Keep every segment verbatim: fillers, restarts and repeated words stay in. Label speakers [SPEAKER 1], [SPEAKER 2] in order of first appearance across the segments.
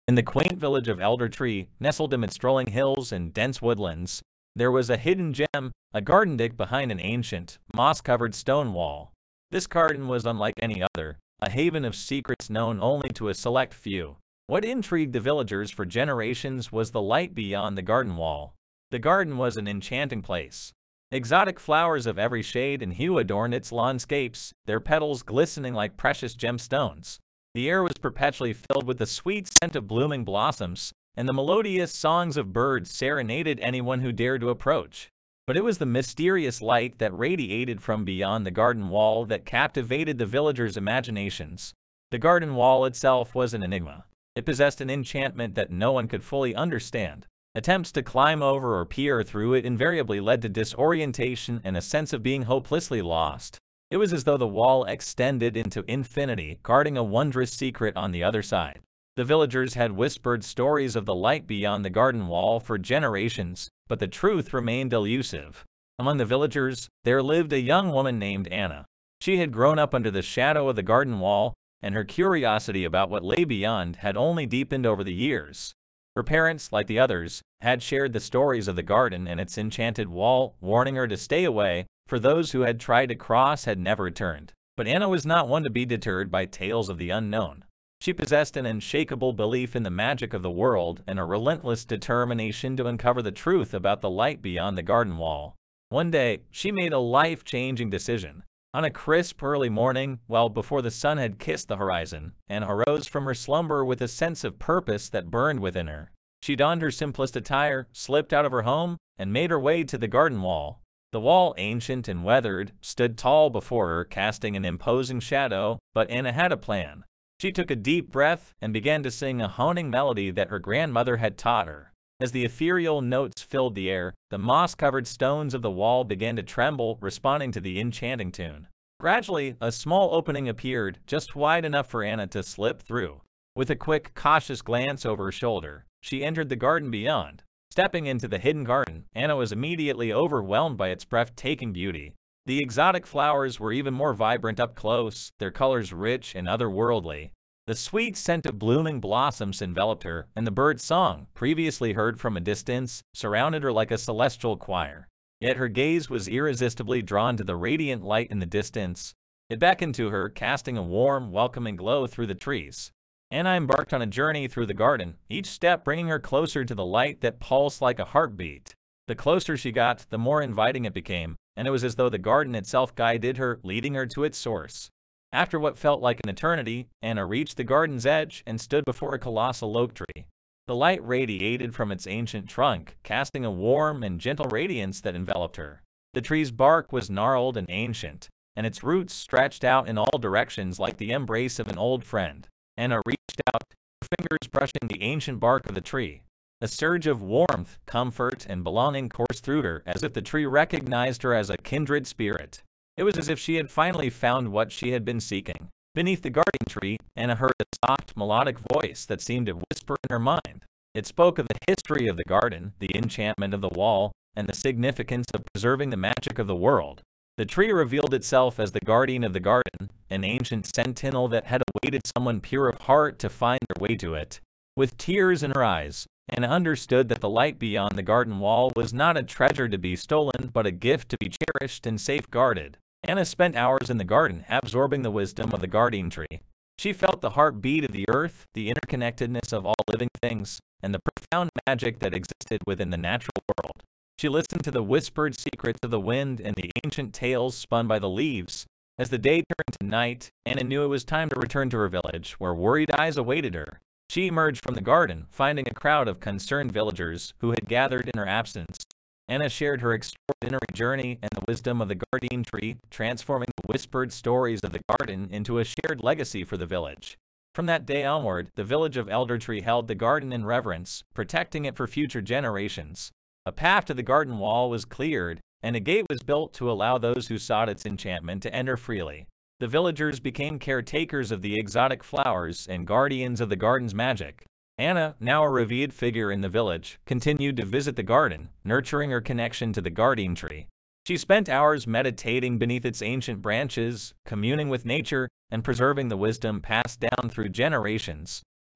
[SPEAKER 1] In the quaint village of Elder Tree, nestled amidst rolling hills and dense woodlands, there was a hidden gem, a garden digged behind an ancient, moss-covered stone wall. This garden was unlike any other, a haven of secrets known only to a select few. What intrigued the villagers for generations was the light beyond the garden wall. The garden was an enchanting place. Exotic flowers of every shade and hue adorned its landscapes, their petals glistening like precious gemstones. The air was perpetually filled with the sweet scent of blooming blossoms, and the melodious songs of birds serenaded anyone who dared to approach. But it was the mysterious light that radiated from beyond the garden wall that captivated the villagers' imaginations. The garden wall itself was an enigma. It possessed an enchantment that no one could fully understand. Attempts to climb over or peer through it invariably led to disorientation and a sense of being hopelessly lost. It was as though the wall extended into infinity, guarding a wondrous secret on the other side. The villagers had whispered stories of the light beyond the garden wall for generations, but the truth remained elusive. Among the villagers, there lived a young woman named Anna. She had grown up under the shadow of the garden wall, and her curiosity about what lay beyond had only deepened over the years. Her parents, like the others, had shared the stories of the garden and its enchanted wall, warning her to stay away, for those who had tried to cross had never returned. But Anna was not one to be deterred by tales of the unknown. She possessed an unshakable belief in the magic of the world and a relentless determination to uncover the truth about the light beyond the garden wall. One day, she made a life-changing decision. On a crisp early morning, well before the sun had kissed the horizon, Anna arose from her slumber with a sense of purpose that burned within her. She donned her simplest attire, slipped out of her home, and made her way to the garden wall. The wall, ancient and weathered, stood tall before her, casting an imposing shadow, but Anna had a plan. She took a deep breath and began to sing a haunting melody that her grandmother had taught her. As the ethereal notes filled the air, the moss-covered stones of the wall began to tremble, responding to the enchanting tune. Gradually, a small opening appeared, just wide enough for Anna to slip through. With a quick, cautious glance over her shoulder, she entered the garden beyond. Stepping into the hidden garden, Anna was immediately overwhelmed by its breathtaking beauty. The exotic flowers were even more vibrant up close, their colors rich and otherworldly. The sweet scent of blooming blossoms enveloped her, and the bird's song, previously heard from a distance, surrounded her like a celestial choir. Yet her gaze was irresistibly drawn to the radiant light in the distance. It beckoned to her, casting a warm, welcoming glow through the trees. Anna embarked on a journey through the garden, each step bringing her closer to the light that pulsed like a heartbeat. The closer she got, the more inviting it became, and it was as though the garden itself guided her, leading her to its source. After what felt like an eternity, Anna reached the garden's edge and stood before a colossal oak tree. The light radiated from its ancient trunk, casting a warm and gentle radiance that enveloped her. The tree's bark was gnarled and ancient, and its roots stretched out in all directions like the embrace of an old friend. Anna reached out, her fingers brushing the ancient bark of the tree. A surge of warmth, comfort, and belonging coursed through her, as if the tree recognized her as a kindred spirit. It was as if she had finally found what she had been seeking. Beneath the garden tree, Anna heard a soft, melodic voice that seemed to whisper in her mind. It spoke of the history of the garden, the enchantment of the wall, and the significance of preserving the magic of the world. The tree revealed itself as the guardian of the garden, an ancient sentinel that had awaited someone pure of heart to find their way to it. With tears in her eyes, Anna understood that the light beyond the garden wall was not a treasure to be stolen, but a gift to be cherished and safeguarded. Anna spent hours in the garden, absorbing the wisdom of the guardian tree. She felt the heartbeat of the earth, the interconnectedness of all living things, and the profound magic that existed within the natural world. She listened to the whispered secrets of the wind and the ancient tales spun by the leaves. As the day turned to night, Anna knew it was time to return to her village, where worried eyes awaited her. She emerged from the garden, finding a crowd of concerned villagers who had gathered in her absence. Anna shared her extraordinary journey and the wisdom of the guardian tree, transforming the whispered stories of the garden into a shared legacy for the village. From that day onward, the village of Elder Tree held the garden in reverence, protecting it for future generations. A path to the garden wall was cleared, and a gate was built to allow those who sought its enchantment to enter freely. The villagers became caretakers of the exotic flowers and guardians of the garden's magic. Anna, now a revered figure in the village, continued to visit the garden, nurturing her connection to the guardian tree. She spent hours meditating beneath its ancient branches, communing with nature, and preserving the wisdom passed down through generations.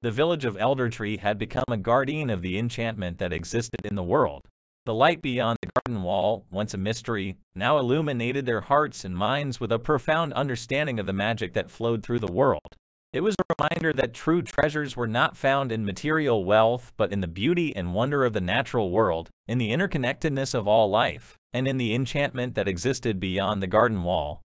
[SPEAKER 1] The village of Eldertree had become a guardian of the enchantment that existed in the world. The light beyond the garden wall, once a mystery, now illuminated their hearts and minds with a profound understanding of the magic that flowed through the world. It was a reminder that true treasures were not found in material wealth, but in the beauty and wonder of the natural world, in the interconnectedness of all life, and in the enchantment that existed beyond the garden wall.